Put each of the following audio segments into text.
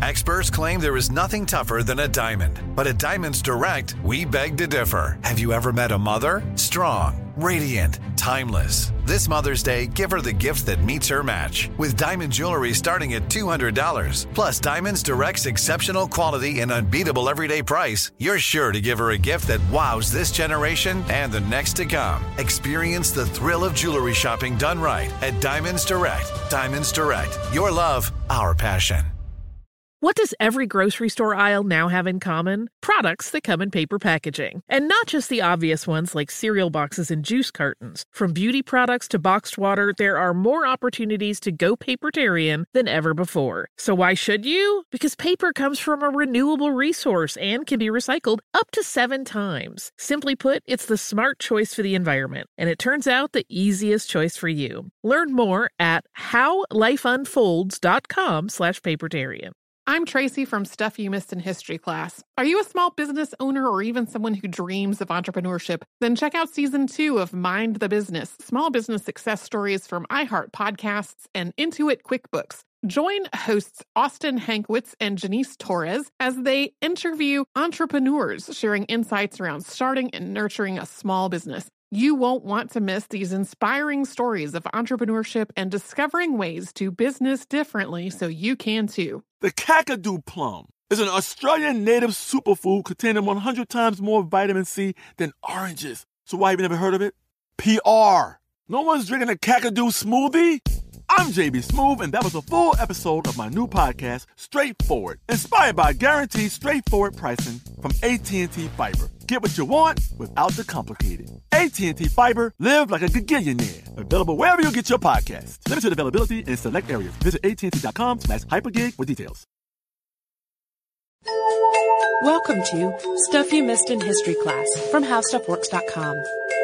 Experts claim there is nothing tougher than a diamond. But at Diamonds Direct, we beg to differ. Have you ever met a mother? Strong, radiant, timeless. This Mother's Day, give her the gift that meets her match. With diamond jewelry starting at $200. Plus Diamonds Direct's exceptional quality and unbeatable everyday price, you're sure to give her a gift that wows this generation and the next to come. Experience the thrill of jewelry shopping done right at Diamonds Direct. Diamonds Direct. Your love, our passion. What does every grocery store aisle now have in common? Products that come in paper packaging. And not just the obvious ones like cereal boxes and juice cartons. From beauty products to boxed water, there are more opportunities to go papertarian than ever before. So why should you? Because paper comes from a renewable resource and can be recycled up to 7 times. Simply put, it's the smart choice for the environment. And it turns out the easiest choice for you. Learn more at howlifeunfolds.com/papertarian. I'm Tracy from Stuff You Missed in History class. Are you a small business owner or even someone who dreams of entrepreneurship? Then check out Season 2 of Mind the Business, small business success stories from iHeart Podcasts and Intuit QuickBooks. Join hosts Austin Hankwitz and Janice Torres as they interview entrepreneurs sharing insights around starting and nurturing a small business. You won't want to miss these inspiring stories of entrepreneurship and discovering ways to business differently so you can too. The Kakadu plum is an Australian native superfood containing 100 times more vitamin C than oranges. So why have you never heard of it? PR. No one's drinking a Kakadu smoothie? I'm JB Smoove, and that was a full episode of my new podcast, Straightforward, inspired by guaranteed straightforward pricing from AT&T Fiber. Get what you want without the complicated. AT&T Fiber, live like a gigillionaire. Available wherever you get your podcasts. Limited availability in select areas. Visit AT&T.com/hypergig for details. Welcome to Stuff You Missed in History class from HowStuffWorks.com.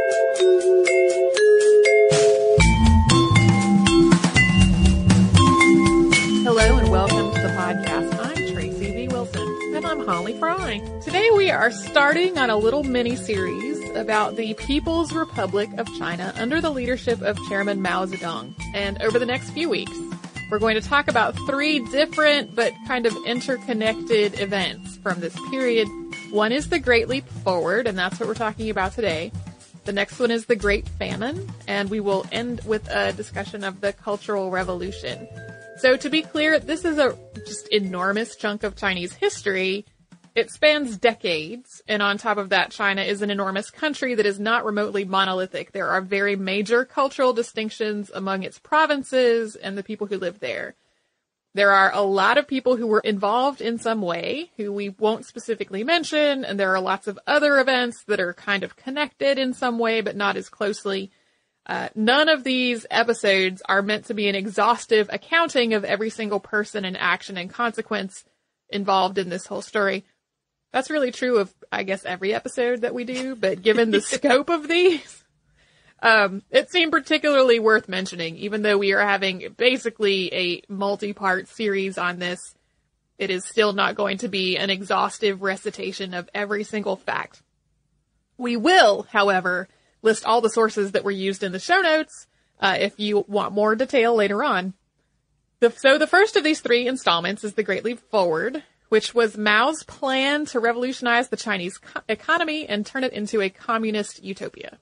Hello and welcome to the podcast. I'm Tracy V. Wilson. And I'm Holly Fry. Today we are starting on a little mini-series about the People's Republic of China under the leadership of Chairman Mao Zedong. And over the next few weeks, we're going to talk about 3 different but kind of interconnected events from this period. One is the Great Leap Forward, and that's what we're talking about today. The next one is the Great Famine, and we will end with a discussion of the Cultural Revolution. So to be clear, this is a just enormous chunk of Chinese history. It spans decades, and on top of that, China is an enormous country that is not remotely monolithic. There are very major cultural distinctions among its provinces and the people who live there. There are a lot of people who were involved in some way, who we won't specifically mention, and there are lots of other events that are kind of connected in some way, but not as closely. None of these episodes are meant to be an exhaustive accounting of every single person and action and consequence involved in this whole story. That's really true of, I guess, every episode that we do, but given the scope of these, it seemed particularly worth mentioning. Even though we are having basically a multi-part series on this, it is still not going to be an exhaustive recitation of every single fact. We will, however, list all the sources that were used in the show notes if you want more detail later on. So the first of these 3 installments is the Great Leap Forward, which was Mao's plan to revolutionize the Chinese economy and turn it into a communist utopia.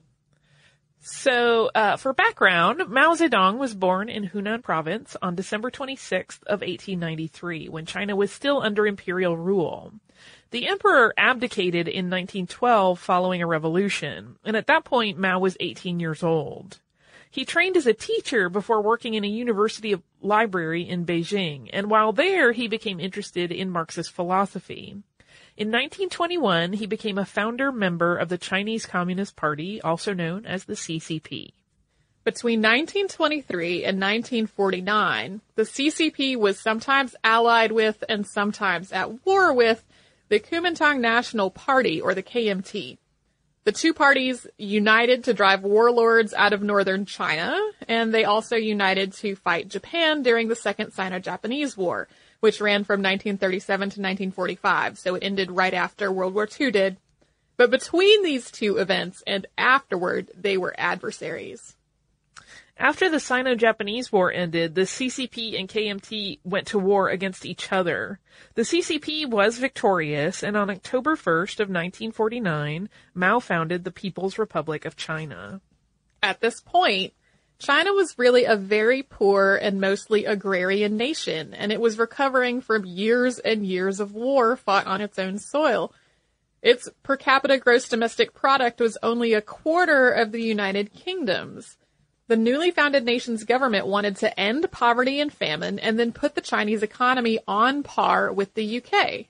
So, for background, Mao Zedong was born in Hunan province on December 26th of 1893, when China was still under imperial rule. The emperor abdicated in 1912 following a revolution, and at that point Mao was 18 years old. He trained as a teacher before working in a university library in Beijing, and while there he became interested in Marxist philosophy. In 1921, he became a founder member of the Chinese Communist Party, also known as the CCP. Between 1923 and 1949, the CCP was sometimes allied with and sometimes at war with the Kuomintang National Party, or the KMT. The two parties united to drive warlords out of northern China, and they also united to fight Japan during the Second Sino-Japanese War, which ran from 1937 to 1945, so it ended right after World War II did. But between these two events and afterward, they were adversaries. After the Sino-Japanese War ended, the CCP and KMT went to war against each other. The CCP was victorious, and on October 1st of 1949, Mao founded the People's Republic of China. At this point, China was really a very poor and mostly agrarian nation, and it was recovering from years and years of war fought on its own soil. Its per capita gross domestic product was only a quarter of the United Kingdom's. The newly founded nation's government wanted to end poverty and famine and then put the Chinese economy on par with the UK.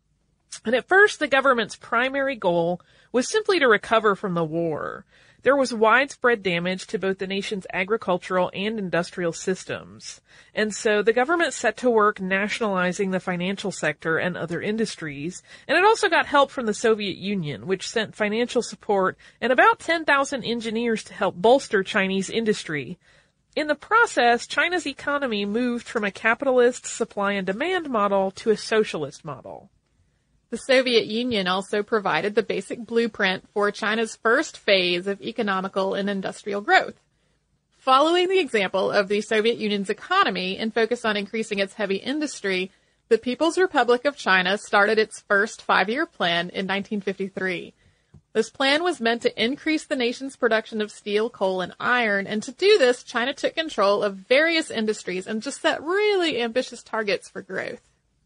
And at first, the government's primary goal was simply to recover from the war. There was widespread damage to both the nation's agricultural and industrial systems. And so the government set to work nationalizing the financial sector and other industries. And it also got help from the Soviet Union, which sent financial support and about 10,000 engineers to help bolster Chinese industry. In the process, China's economy moved from a capitalist supply and demand model to a socialist model. The Soviet Union also provided the basic blueprint for China's first phase of economical and industrial growth. Following the example of the Soviet Union's economy and focus on increasing its heavy industry, the People's Republic of China started its first five-year plan in 1953. This plan was meant to increase the nation's production of steel, coal, and iron, and to do this, China took control of various industries and just set really ambitious targets for growth.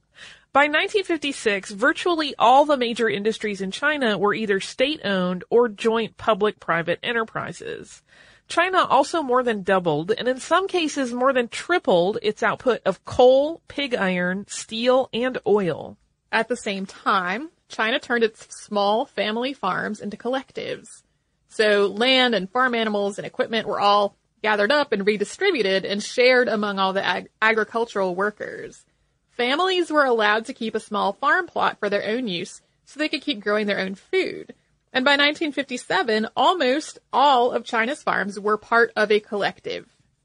By 1956, virtually all the major industries in China were either state-owned or joint public-private enterprises. China also more than doubled, and in some cases more than tripled, its output of coal, pig iron, steel, and oil. At the same time, China turned its small family farms into collectives. So land and farm animals and equipment were all gathered up and redistributed and shared among all the agricultural workers. Families were allowed to keep a small farm plot for their own use so they could keep growing their own food. And by 1957, almost all of China's farms were part of a collective.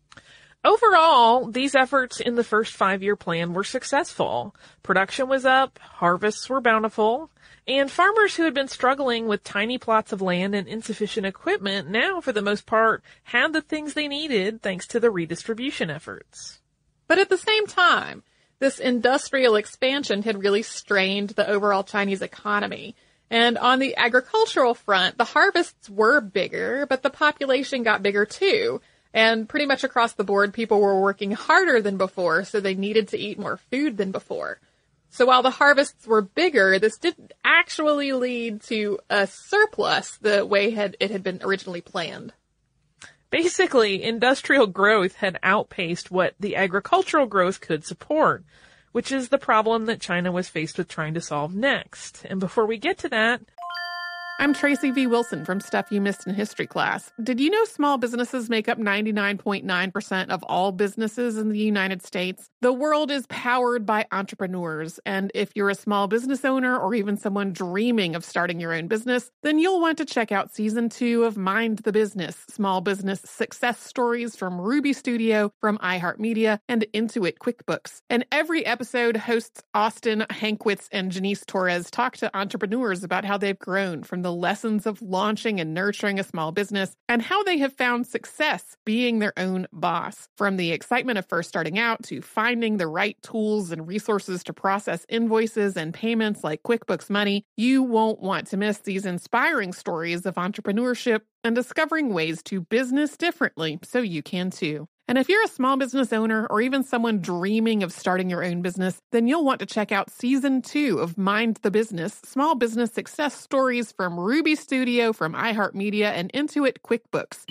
Overall, these efforts in the first five-year plan were successful. Production was up, harvests were bountiful, and farmers who had been struggling with tiny plots of land and insufficient equipment now, for the most part, had the things they needed thanks to the redistribution efforts. But at the same time, this industrial expansion had really strained the overall Chinese economy. And on the agricultural front, the harvests were bigger, but the population got bigger too. And pretty much across the board, people were working harder than before, so they needed to eat more food than before. So while the harvests were bigger, this didn't actually lead to a surplus the way it had been originally planned. Basically, industrial growth had outpaced what the agricultural growth could support, which is the problem that China was faced with trying to solve next. And before we get to that, I'm Tracy V. Wilson from Stuff You Missed in History Class. Did you know small businesses make up 99.9% of all businesses in the United States? The world is powered by entrepreneurs, and if you're a small business owner or even someone dreaming of starting your own business, then you'll want to check out Season 2 of Mind the Business, Small Business Success Stories from Ruby Studio, from iHeartMedia, and Intuit QuickBooks. And every episode, hosts Austin Hankwitz and Janice Torres talk to entrepreneurs about how they've grown from the lessons of launching and nurturing a small business and how they have found success being their own boss. From the excitement of first starting out to finding the right tools and resources to process invoices and payments like QuickBooks Money, you won't want to miss these inspiring stories of entrepreneurship and discovering ways to business differently so you can too. And if you're a small business owner or even someone dreaming of starting your own business, then you'll want to check out Season 2 of Mind the Business, Small Business Success Stories from Ruby Studio, from iHeartMedia, and Intuit QuickBooks.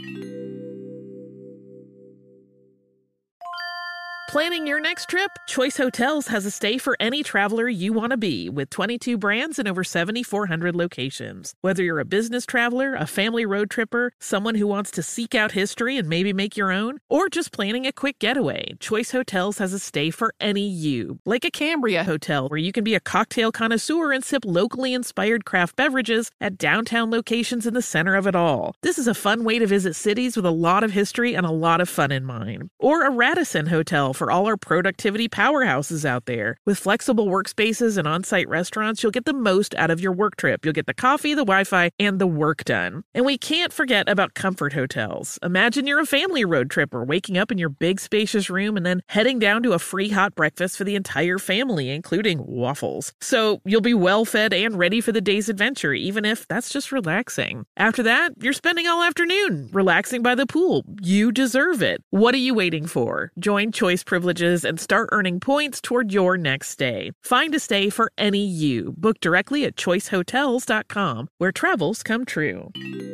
Planning your next trip? Choice Hotels has a stay for any traveler you want to be, with 22 brands and over 7,400 locations. Whether you're a business traveler, a family road tripper, someone who wants to seek out history and maybe make your own, or just planning a quick getaway, Choice Hotels has a stay for any you. Like a Cambria Hotel, where you can be a cocktail connoisseur and sip locally inspired craft beverages at downtown locations in the center of it all. This is a fun way to visit cities with a lot of history and a lot of fun in mind. Or a Radisson Hotel, for all our productivity powerhouses out there. With flexible workspaces and on-site restaurants, you'll get the most out of your work trip. You'll get the coffee, the Wi-Fi, and the work done. And we can't forget about comfort hotels. Imagine you're a family road tripper waking up in your big spacious room and then heading down to a free hot breakfast for the entire family, including waffles. So you'll be well fed and ready for the day's adventure, even if that's just relaxing. After that, you're spending all afternoon relaxing by the pool. You deserve it. What are you waiting for? Join Choice Privileges and start earning points toward your next stay. Find a stay for any you. Book directly at choicehotels.com, where travels come true.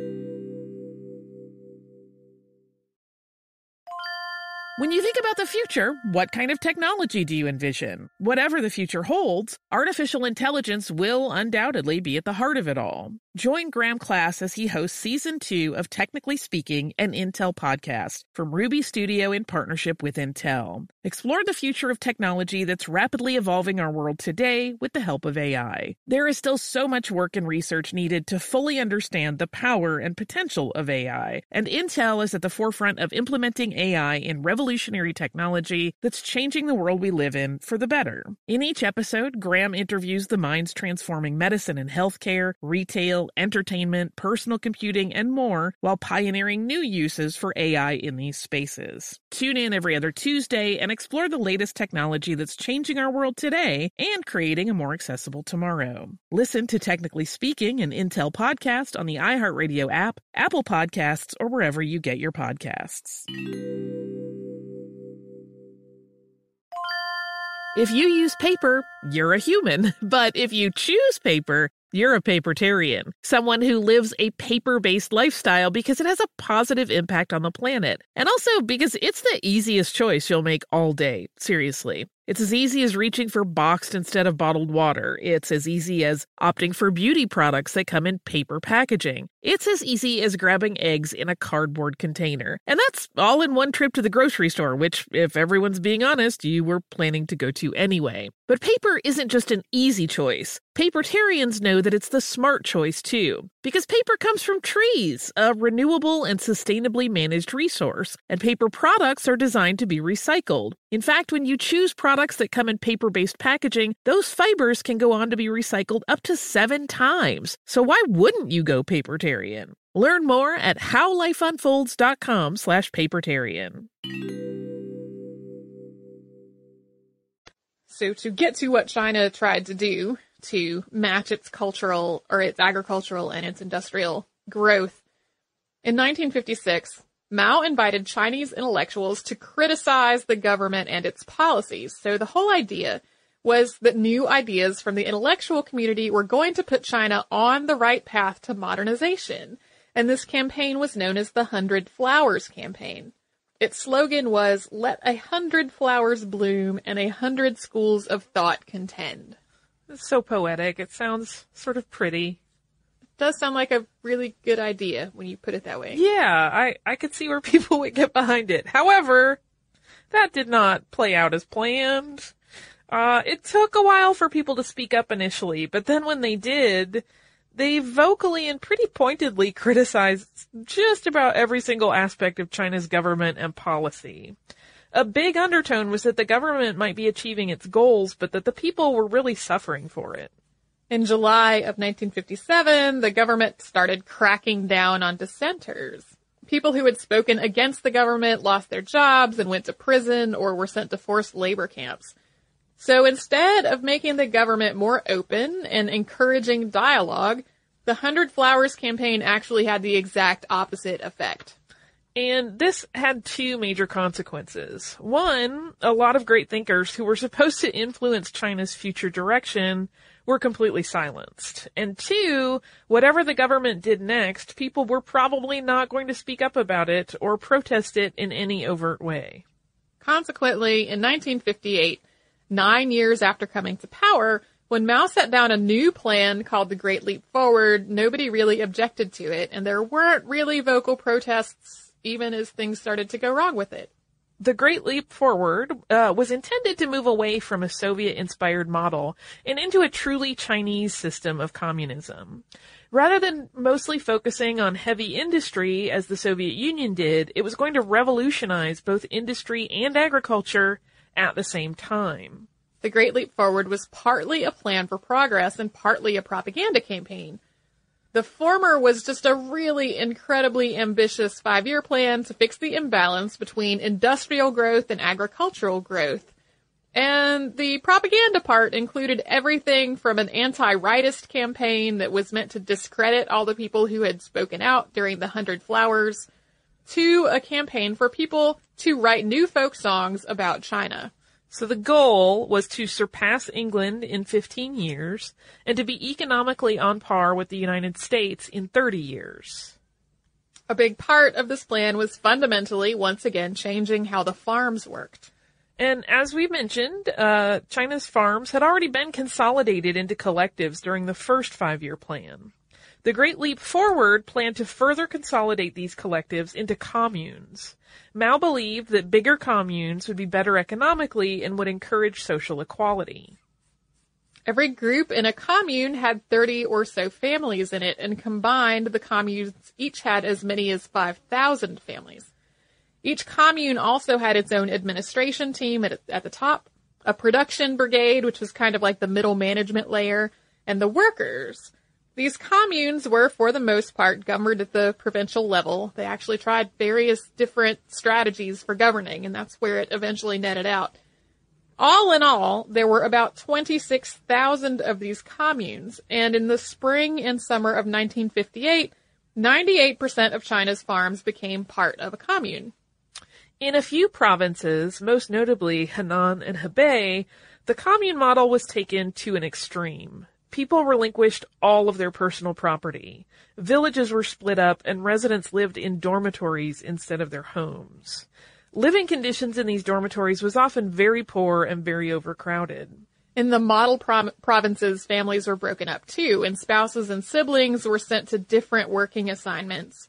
When you think about the future, what kind of technology do you envision? Whatever the future holds, artificial intelligence will undoubtedly be at the heart of it all. Join Graham Class as he hosts Season 2 of Technically Speaking, an Intel podcast from Ruby Studio in partnership with Intel. Explore the future of technology that's rapidly evolving our world today with the help of AI. There is still so much work and research needed to fully understand the power and potential of AI, and Intel is at the forefront of implementing AI in revolutionary technology that's changing the world we live in for the better. In each episode, Graham interviews the minds transforming medicine and healthcare, retail, entertainment, personal computing, and more, while pioneering new uses for AI in these spaces. Tune in every other Tuesday and explore the latest technology that's changing our world today and creating a more accessible tomorrow. Listen to Technically Speaking, an Intel podcast on the iHeartRadio app, Apple Podcasts, or wherever you get your podcasts. If you use paper, you're a human. But if you choose paper, you're a papertarian, someone who lives a paper-based lifestyle because it has a positive impact on the planet. And also because it's the easiest choice you'll make all day. Seriously. It's as easy as reaching for boxed instead of bottled water. It's as easy as opting for beauty products that come in paper packaging. It's as easy as grabbing eggs in a cardboard container. And that's all in one trip to the grocery store, which, if everyone's being honest, you were planning to go to anyway. But paper isn't just an easy choice. Papertarians know that it's the smart choice, too. Because paper comes from trees, a renewable and sustainably managed resource. And paper products are designed to be recycled. In fact, when you choose products that come in paper-based packaging, those fibers can go on to be recycled up to 7 times. So why wouldn't you go papertarian? Learn more at howlifeunfolds.com/papertarian. So to get to what China tried to do to match its cultural or its agricultural and its industrial growth, in 1956, Mao invited Chinese intellectuals to criticize the government and its policies. So the whole idea was that new ideas from the intellectual community were going to put China on the right path to modernization. And this campaign was known as the 100 Flowers Campaign. Its slogan was, "Let 100 flowers bloom and 100 schools of thought contend." It's so poetic. It sounds sort of pretty. It does sound like a really good idea when you put it that way. Yeah, I could see where people would get behind it. However, that did not play out as planned. It took a while for people to speak up initially, but then when they did, they vocally and pretty pointedly criticized just about every single aspect of China's government and policy. A big undertone was that the government might be achieving its goals, but that the people were really suffering for it. In July of 1957, the government started cracking down on dissenters. People who had spoken against the government lost their jobs and went to prison or were sent to forced labor camps. So instead of making the government more open and encouraging dialogue, the 100 Flowers campaign actually had the exact opposite effect. And this had 2 major consequences. One, a lot of great thinkers who were supposed to influence China's future direction were completely silenced. And 2, whatever the government did next, people were probably not going to speak up about it or protest it in any overt way. Consequently, in 1958, 9 years after coming to power, when Mao set down a new plan called the Great Leap Forward, nobody really objected to it, and there weren't really vocal protests even as things started to go wrong with it. The Great Leap Forward was intended to move away from a Soviet-inspired model and into a truly Chinese system of communism. Rather than mostly focusing on heavy industry, as the Soviet Union did, it was going to revolutionize both industry and agriculture at the same time. The Great Leap Forward was partly a plan for progress and partly a propaganda campaign. The former was just a really incredibly ambitious 5-year plan to fix the imbalance between industrial growth and agricultural growth. And the propaganda part included everything from an anti-rightist campaign that was meant to discredit all the people who had spoken out during the 100 Flowers, to a campaign for people to write new folk songs about China. So the goal was to surpass England in 15 years and to be economically on par with the United States in 30 years. A big part of this plan was fundamentally, once again, changing how the farms worked. And as we mentioned, China's farms had already been consolidated into collectives during the first 5-year plan. The Great Leap Forward planned to further consolidate these collectives into communes. Mao believed that bigger communes would be better economically and would encourage social equality. Every group in a commune had 30 or so families in it, and combined, the communes each had as many as 5,000 families. Each commune also had its own administration team at the top, a production brigade, which was kind of like the middle management layer, and the workers. These communes were, for the most part, governed at the provincial level. They actually tried various different strategies for governing, and that's where it eventually netted out. All in all, there were about 26,000 of these communes, and in the spring and summer of 1958, 98% of China's farms became part of a commune. In a few provinces, most notably Henan and Hebei, the commune model was taken to an extreme. People relinquished all of their personal property. Villages were split up and residents lived in dormitories instead of their homes. Living conditions in these dormitories was often very poor and very overcrowded. In the model provinces, families were broken up too, and spouses and siblings were sent to different working assignments.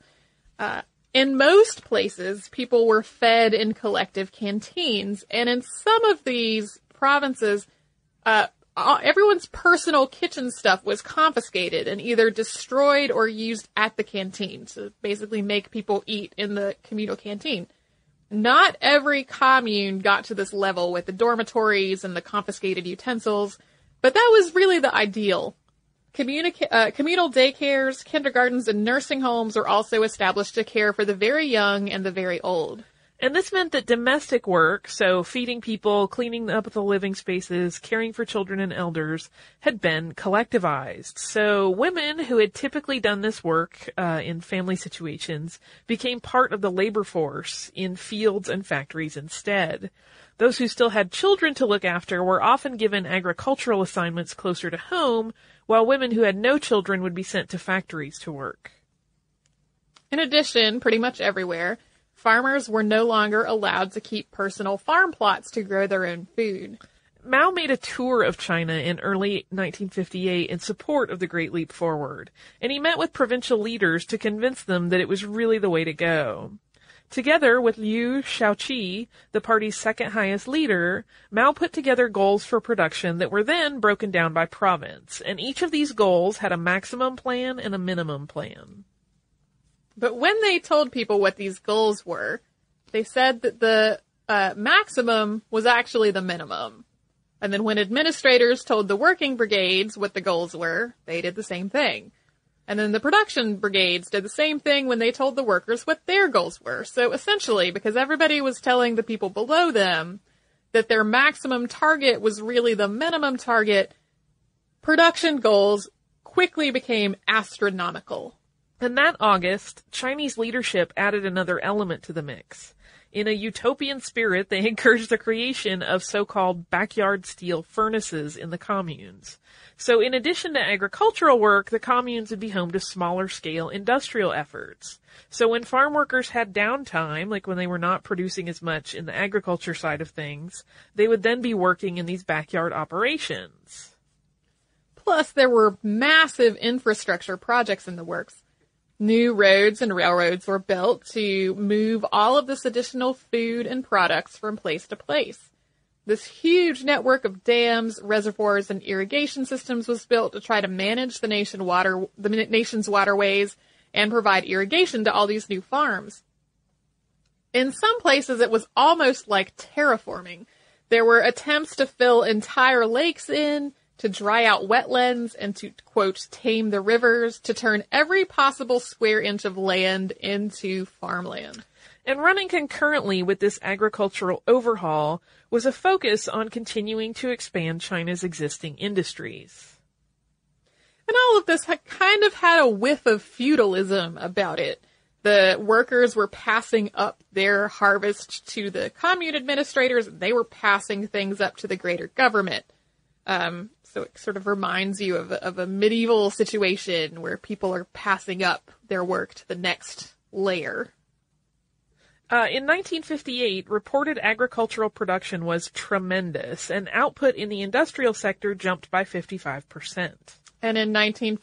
In most places, people were fed in collective canteens, and in some of these provinces, everyone's personal kitchen stuff was confiscated and either destroyed or used at the canteen to basically make people eat in the communal canteen. Not every commune got to this level with the dormitories and the confiscated utensils, but that was really the ideal. Communal daycares, kindergartens, and nursing homes were also established to care for the very young and the very old. And this meant that domestic work, so feeding people, cleaning up the living spaces, caring for children and elders, had been collectivized. So women who had typically done this work in family situations became part of the labor force in fields and factories instead. Those who still had children to look after were often given agricultural assignments closer to home, while women who had no children would be sent to factories to work. In addition, pretty much everywhere, farmers were no longer allowed to keep personal farm plots to grow their own food. Mao made a tour of China in early 1958 in support of the Great Leap Forward, and he met with provincial leaders to convince them that it was really the way to go. Together with Liu Shaoqi, the party's second highest leader, Mao put together goals for production that were then broken down by province, and each of these goals had a maximum plan and a minimum plan. But when they told people what these goals were, they said that the maximum was actually the minimum. And then when administrators told the working brigades what the goals were, they did the same thing. And then the production brigades did the same thing when they told the workers what their goals were. So essentially, because everybody was telling the people below them that their maximum target was really the minimum target, production goals quickly became astronomical. In that August, Chinese leadership added another element to the mix. In a utopian spirit, they encouraged the creation of so-called backyard steel furnaces in the communes. So in addition to agricultural work, the communes would be home to smaller-scale industrial efforts. So when farm workers had downtime, like when they were not producing as much in the agriculture side of things, they would then be working in these backyard operations. Plus, there were massive infrastructure projects in the works. New roads and railroads were built to move all of this additional food and products from place to place. This huge network of dams, reservoirs, and irrigation systems was built to try to manage the nation's waterways and provide irrigation to all these new farms. In some places, it was almost like terraforming. There were attempts to fill entire lakes in, to dry out wetlands, and to, quote, tame the rivers, to turn every possible square inch of land into farmland. And running concurrently with this agricultural overhaul was a focus on continuing to expand China's existing industries. And all of this kind of had a whiff of feudalism about it. The workers were passing up their harvest to the commune administrators. They were passing things up to the greater government. So it sort of reminds you of a medieval situation where people are passing up their work to the next layer. In 1958, reported agricultural production was tremendous, and output in the industrial sector jumped by 55%. And in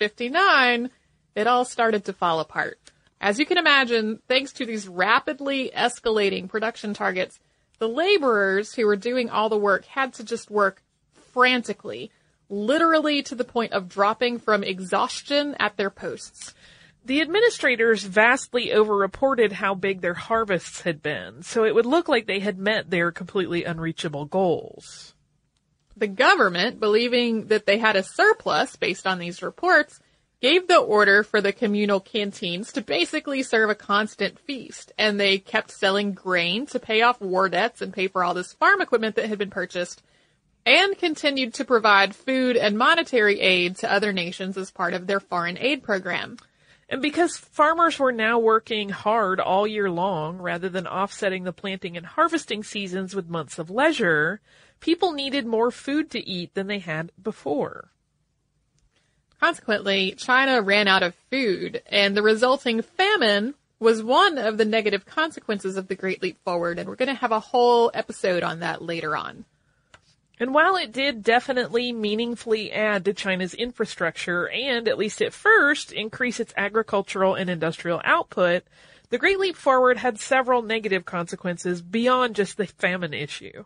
1959, it all started to fall apart. As you can imagine, thanks to these rapidly escalating production targets, the laborers who were doing all the work had to just work frantically, literally to the point of dropping from exhaustion at their posts. The administrators vastly overreported how big their harvests had been, so it would look like they had met their completely unreachable goals. The government, believing that they had a surplus based on these reports, gave the order for the communal canteens to basically serve a constant feast, and they kept selling grain to pay off war debts and pay for all this farm equipment that had been purchased, and continued to provide food and monetary aid to other nations as part of their foreign aid program. And because farmers were now working hard all year long rather than offsetting the planting and harvesting seasons with months of leisure, people needed more food to eat than they had before. Consequently, China ran out of food, and the resulting famine was one of the negative consequences of the Great Leap Forward, and we're going to have a whole episode on that later on. And while it did definitely meaningfully add to China's infrastructure and, at least at first, increase its agricultural and industrial output, the Great Leap Forward had several negative consequences beyond just the famine issue.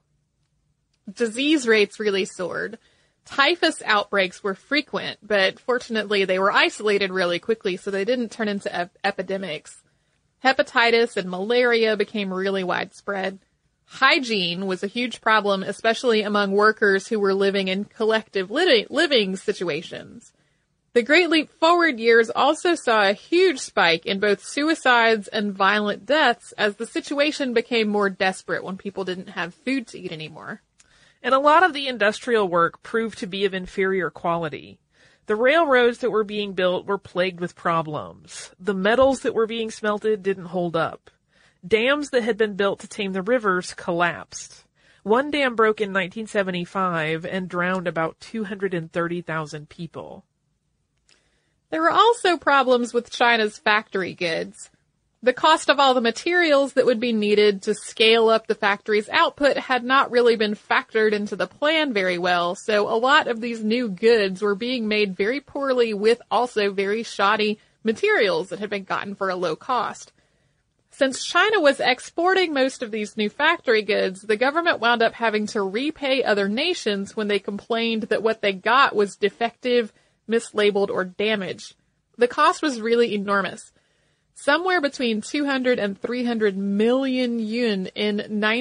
Disease rates really soared. Typhus outbreaks were frequent, but fortunately they were isolated really quickly, so they didn't turn into epidemics. Hepatitis and malaria became really widespread. Hygiene was a huge problem, especially among workers who were living in collective living situations. The Great Leap Forward years also saw a huge spike in both suicides and violent deaths as the situation became more desperate when people didn't have food to eat anymore. And a lot of the industrial work proved to be of inferior quality. The railroads that were being built were plagued with problems. The metals that were being smelted didn't hold up. Dams that had been built to tame the rivers collapsed. One dam broke in 1975 and drowned about 230,000 people. There were also problems with China's factory goods. The cost of all the materials that would be needed to scale up the factory's output had not really been factored into the plan very well, so a lot of these new goods were being made very poorly with also very shoddy materials that had been gotten for a low cost. Since China was exporting most of these new factory goods, the government wound up having to repay other nations when they complained that what they got was defective, mislabeled, or damaged. The cost was really enormous. Somewhere between 200 and 300 million yuan in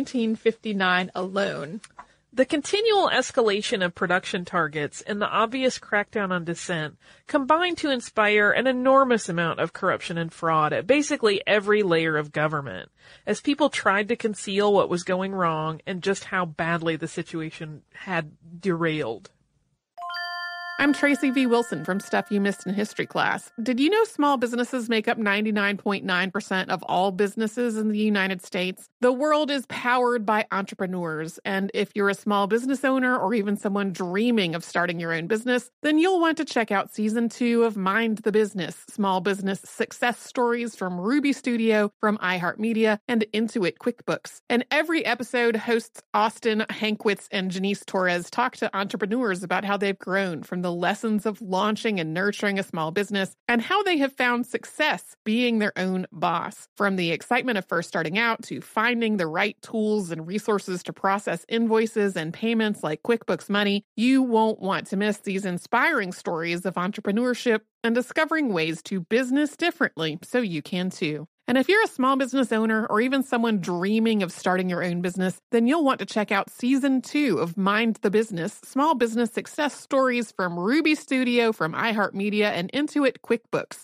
1959 alone. The continual escalation of production targets and the obvious crackdown on dissent combined to inspire an enormous amount of corruption and fraud at basically every layer of government, as people tried to conceal what was going wrong and just how badly the situation had derailed. I'm Tracy V. Wilson from Stuff You Missed in History Class. Did you know small businesses make up 99.9% of all businesses in the United States? The world is powered by entrepreneurs, and if you're a small business owner or even someone dreaming of starting your own business, then you'll want to check out Season 2 of Mind the Business, small business success stories from Ruby Studio, from iHeartMedia, and Intuit QuickBooks. And every episode, hosts Austin Hankwitz and Janice Torres talk to entrepreneurs about how they've grown from the lessons of launching and nurturing a small business and how they have found success being their own boss. From the excitement of first starting out to finding the right tools and resources to process invoices and payments like QuickBooks Money, you won't want to miss these inspiring stories of entrepreneurship and discovering ways to business differently so you can too. And if you're a small business owner or even someone dreaming of starting your own business, then you'll want to check out Season 2 of Mind the Business, Small Business Success Stories from Ruby Studio, from iHeartMedia, and Intuit QuickBooks.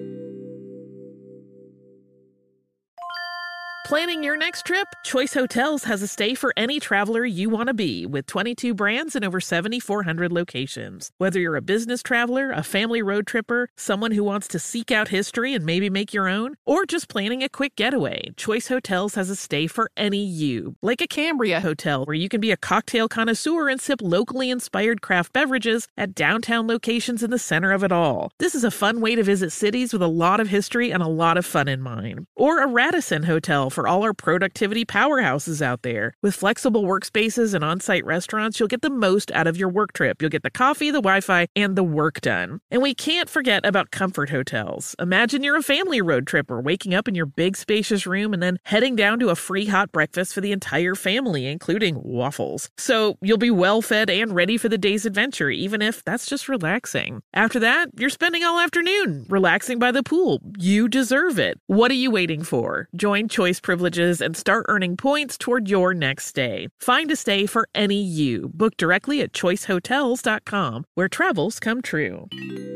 Planning your next trip? Choice Hotels has a stay for any traveler you want to be, with 22 brands and over 7,400 locations. Whether you're a business traveler, a family road tripper, someone who wants to seek out history and maybe make your own, or just planning a quick getaway, Choice Hotels has a stay for any you. Like a Cambria Hotel, where you can be a cocktail connoisseur and sip locally inspired craft beverages at downtown locations in the center of it all. This is a fun way to visit cities with a lot of history and a lot of fun in mind. Or a Radisson Hotel for all our productivity powerhouses out there. With flexible workspaces and on-site restaurants, you'll get the most out of your work trip. You'll get the coffee, the Wi-Fi, and the work done. And we can't forget about Comfort Hotels. Imagine you're a family road tripper, waking up in your big spacious room and then heading down to a free hot breakfast for the entire family, including waffles. So you'll be well fed and ready for the day's adventure, even if that's just relaxing. After that, you're spending all afternoon relaxing by the pool. You deserve it. What are you waiting for? Join Choice Privileges and start earning points toward your next stay. Find a stay for any you. Book directly at choicehotels.com, where travels come true.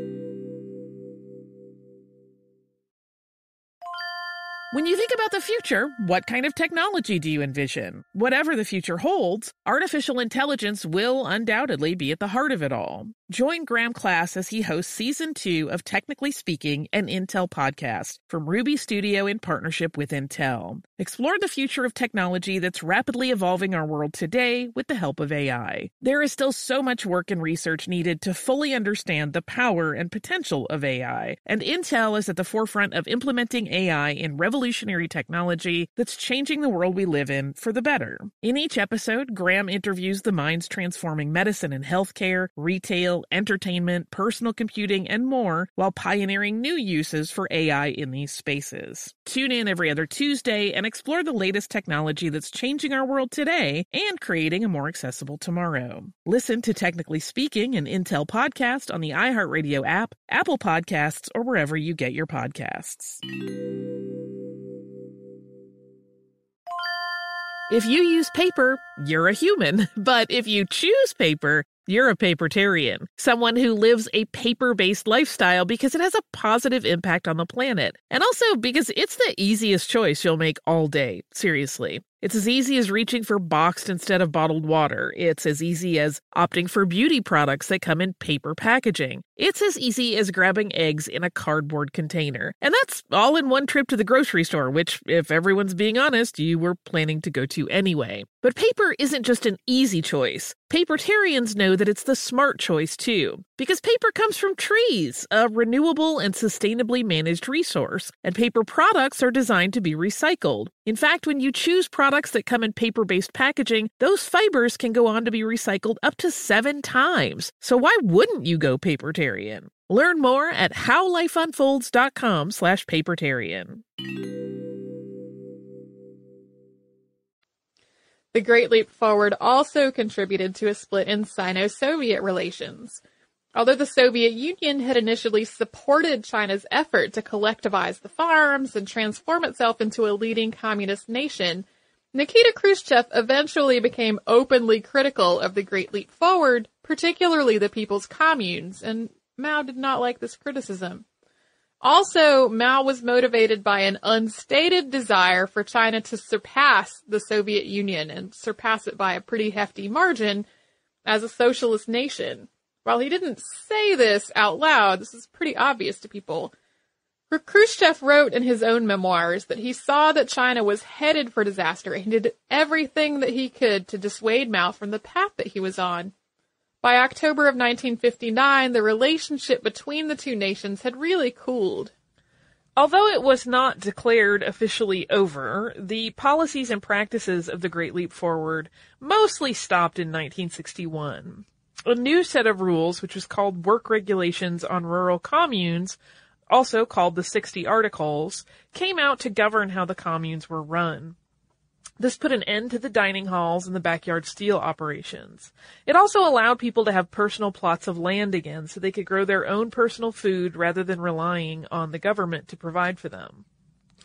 When you think about the future, what kind of technology do you envision? Whatever the future holds, artificial intelligence will undoubtedly be at the heart of it all. Join Graham Class as he hosts Season 2 of Technically Speaking, an Intel podcast from Ruby Studio in partnership with Intel. Explore the future of technology that's rapidly evolving our world today with the help of AI. There is still so much work and research needed to fully understand the power and potential of AI, and Intel is at the forefront of implementing AI in revolutionary technology that's changing the world we live in for the better. In each episode, Graham interviews the minds transforming medicine and healthcare, retail, entertainment, personal computing, and more, while pioneering new uses for AI in these spaces. Tune in every other Tuesday and explore the latest technology that's changing our world today and creating a more accessible tomorrow. Listen to Technically Speaking, an Intel podcast on the iHeartRadio app, Apple Podcasts, or wherever you get your podcasts. If you use paper, you're a human. But if you choose paper, you're a papertarian, someone who lives a paper-based lifestyle because it has a positive impact on the planet. And also because it's the easiest choice you'll make all day. Seriously. It's as easy as reaching for boxed instead of bottled water. It's as easy as opting for beauty products that come in paper packaging. It's as easy as grabbing eggs in a cardboard container. And that's all in one trip to the grocery store, which, if everyone's being honest, you were planning to go to anyway. But paper isn't just an easy choice. Papertarians know that it's the smart choice, too. Because paper comes from trees, a renewable and sustainably managed resource, and paper products are designed to be recycled. In fact, when you choose products that come in paper-based packaging, those fibers can go on to be recycled up to 7 times. So why wouldn't you go papertarian? Learn more at howlifeunfolds.com/papertarian. The Great Leap Forward also contributed to a split in Sino-Soviet relations. Although the Soviet Union had initially supported China's effort to collectivize the farms and transform itself into a leading communist nation, Nikita Khrushchev eventually became openly critical of the Great Leap Forward, particularly the People's Communes, and Mao did not like this criticism. Also, Mao was motivated by an unstated desire for China to surpass the Soviet Union, and surpass it by a pretty hefty margin, as a socialist nation. While he didn't say this out loud, this is pretty obvious to people. Khrushchev wrote in his own memoirs that he saw that China was headed for disaster and did everything that he could to dissuade Mao from the path that he was on. By October of 1959, the relationship between the two nations had really cooled. Although it was not declared officially over, the policies and practices of the Great Leap Forward mostly stopped in 1961. A new set of rules, which was called Work Regulations on Rural Communes, also called the 60 Articles, came out to govern how the communes were run. This put an end to the dining halls and the backyard steel operations. It also allowed people to have personal plots of land again so they could grow their own personal food rather than relying on the government to provide for them.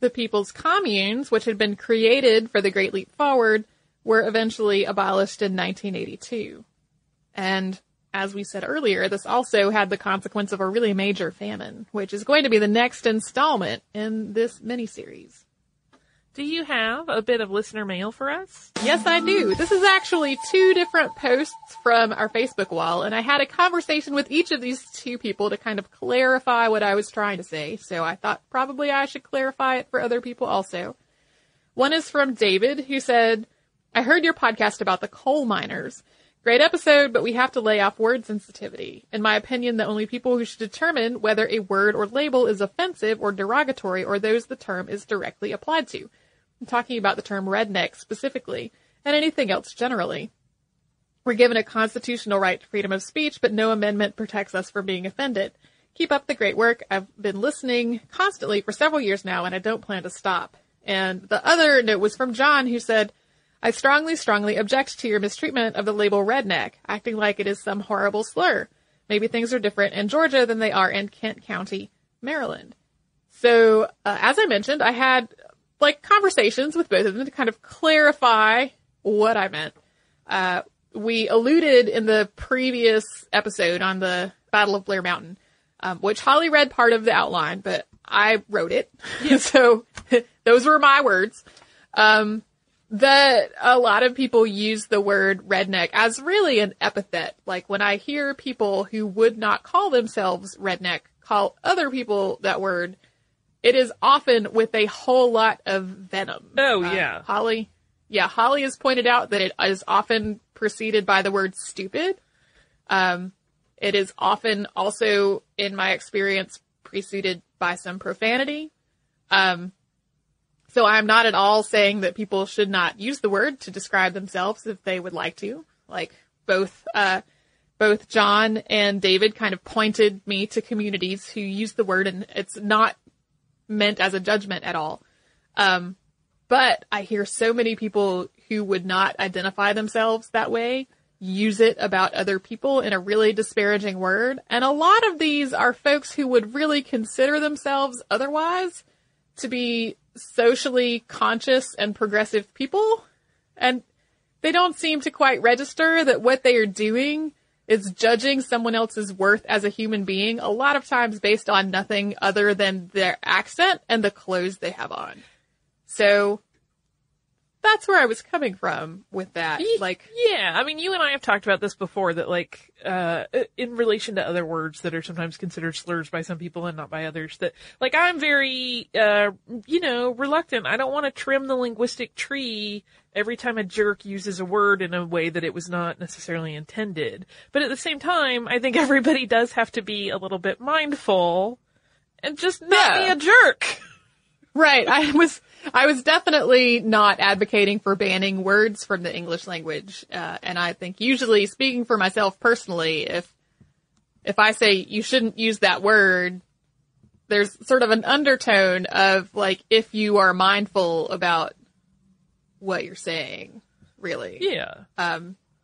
The People's Communes, which had been created for the Great Leap Forward, were eventually abolished in 1982. And as we said earlier, this also had the consequence of a really major famine, which is going to be the next installment in this miniseries. Do you have a bit of listener mail for us? Yes, I do. This is actually 2 different posts from our Facebook wall, and I had a conversation with each of these 2 people to kind of clarify what I was trying to say, so I thought probably I should clarify it for other people also. One is from David, who said, I heard your podcast about the coal miners. Great episode, but we have to lay off word sensitivity. In my opinion, the only people who should determine whether a word or label is offensive or derogatory are those the term is directly applied to. I'm talking about the term redneck specifically, and anything else generally. We're given a constitutional right to freedom of speech, but no amendment protects us from being offended. Keep up the great work. I've been listening constantly for several years now, and I don't plan to stop. And the other note was from John, who said, I strongly object to your mistreatment of the label redneck, acting like it is some horrible slur. Maybe things are different in Georgia than they are in Kent County, Maryland. So, as I mentioned, I had conversations with both of them to kind of clarify what I meant. We alluded in the previous episode on the Battle of Blair Mountain, which Holly read part of the outline, but I wrote it. So those were my words. That a lot of people use the word redneck as really an epithet. Like when I hear people who would not call themselves redneck call other people that word, it is often with a whole lot of venom. Oh, yeah. Holly has pointed out that it is often preceded by the word stupid. It is often also, in my experience, preceded by some profanity. So I'm not at all saying that people should not use the word to describe themselves if they would like to. Like both John and David kind of pointed me to communities who use the word, and it's not meant as a judgment at all. But I hear so many people who would not identify themselves that way use it about other people in a really disparaging word. And a lot of these are folks who would really consider themselves otherwise to be socially conscious and progressive people. And they don't seem to quite register that what they are doing is judging someone else's worth as a human being, a lot of times based on nothing other than their accent and the clothes they have on. So that's where I was coming from with that. Yeah, I mean, you and I have talked about this before, that in relation to other words that are sometimes considered slurs by some people and not by others, that I'm very, reluctant. I don't want to trim the linguistic tree every time a jerk uses a word in a way that it was not necessarily intended. But at the same time, I think everybody does have to be a little bit mindful and just not be a jerk. Right. I was definitely not advocating for banning words from the English language. And I think usually, speaking for myself personally, if I say you shouldn't use that word, there's sort of an undertone of if you are mindful about what you're saying, really. Yeah.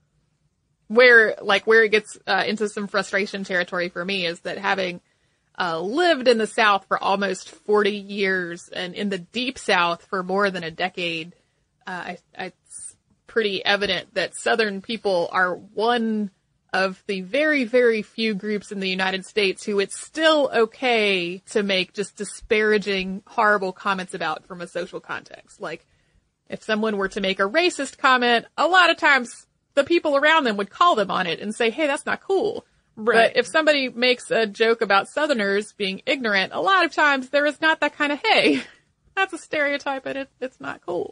Where it gets into some frustration territory for me is that having lived in the South for almost 40 years and in the Deep South for more than a decade, it's pretty evident that Southern people are one of the very, very few groups in the United States who it's still okay to make just disparaging, horrible comments about from a social context. If someone were to make a racist comment, a lot of times the people around them would call them on it and say, hey, that's not cool. Right. But if somebody makes a joke about Southerners being ignorant, a lot of times there is not that kind of, hey, that's a stereotype and it's not cool.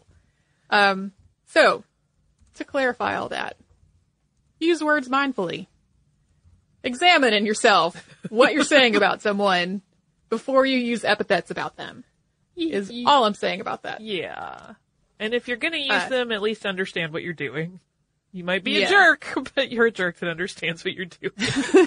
So, to clarify all that, use words mindfully. Examine in yourself what you're saying about someone before you use epithets about them, is all I'm saying about that. Yeah. And if you're going to use them, at least understand what you're doing. You might be a jerk, but you're a jerk that understands what you're doing.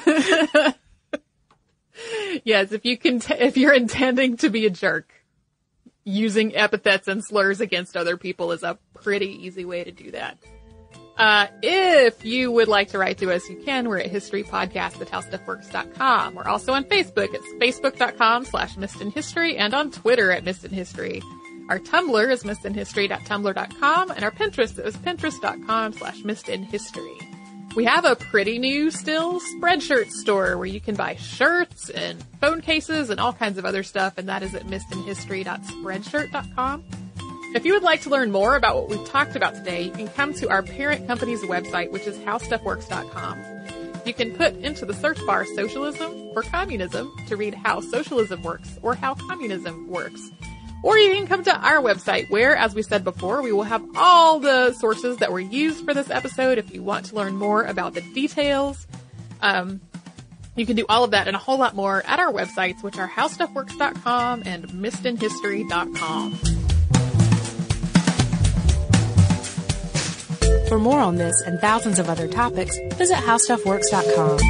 Yes, if you're intending to be a jerk, using epithets and slurs against other people is a pretty easy way to do that. If you would like to write to us, you can. We're at historypodcast@howstuffworks.com. We're also on Facebook. It's facebook.com/missedinhistory and on Twitter at missedinhistory. Our Tumblr is missedinhistory.tumblr.com and our Pinterest is pinterest.com/missedinhistory. We have a pretty new still Spreadshirt store where you can buy shirts and phone cases and all kinds of other stuff, and that is at missedinhistory.spreadshirt.com. If you would like to learn more about what we've talked about today, you can come to our parent company's website, which is howstuffworks.com. You can put into the search bar socialism or communism to read how socialism works or how communism works. Or you can come to our website where, as we said before, we will have all the sources that were used for this episode if you want to learn more about the details. You can do all of that and a whole lot more at our websites, which are howstuffworks.com and missedinhistory.com. For more on this and thousands of other topics, visit howstuffworks.com.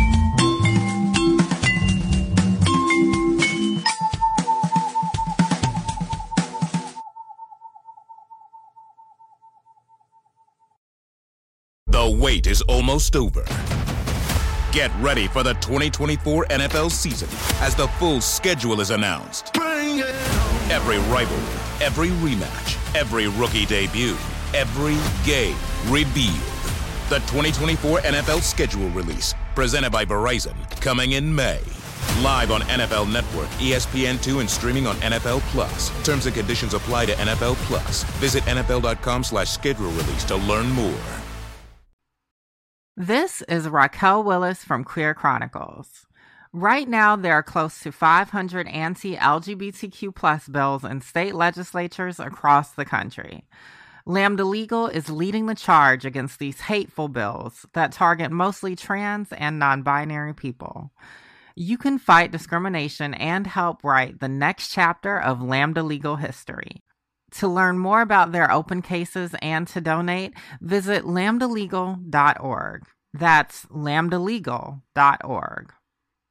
The wait is almost over. Get ready for the 2024 NFL season as the full schedule is announced. Every rivalry, every rematch, every rookie debut, every game revealed. The 2024 NFL schedule release, presented by Verizon, coming in May. Live on NFL Network, ESPN2, and streaming on NFL Plus. Terms and conditions apply to NFL Plus. Visit NFL.com/schedule release to learn more. This is Raquel Willis from Queer Chronicles. Right now, there are close to 500 anti-LGBTQ+ bills in state legislatures across the country. Lambda Legal is leading the charge against these hateful bills that target mostly trans and non-binary people. You can fight discrimination and help write the next chapter of Lambda Legal history. To learn more about their open cases and to donate, visit lambdalegal.org. That's lambdalegal.org.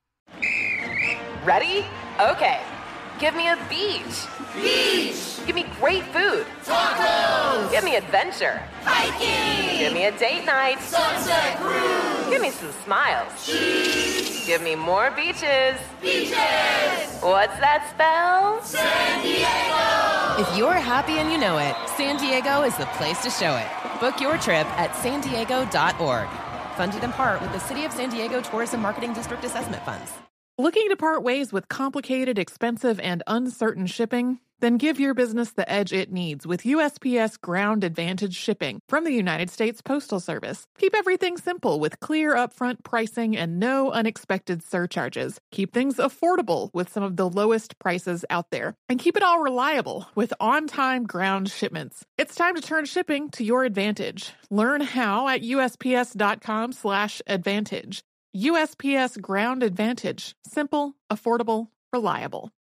Ready? Okay. Give me a beach. Beach! Give me great food. Tacos! Give me adventure. Hiking! Give me a date night. Sunset cruise! Give me some smiles. Cheese! Give me more beaches. Beaches! What's that spell? San Diego! If you're happy and you know it, San Diego is the place to show it. Book your trip at sandiego.org. Funded in part with the City of San Diego Tourism Marketing District Assessment Funds. Looking to part ways with complicated, expensive, and uncertain shipping? Then give your business the edge it needs with USPS Ground Advantage shipping from the United States Postal Service. Keep everything simple with clear upfront pricing and no unexpected surcharges. Keep things affordable with some of the lowest prices out there. And keep it all reliable with on-time ground shipments. It's time to turn shipping to your advantage. Learn how at USPS.com/advantage. USPS Ground Advantage. Simple, affordable, reliable.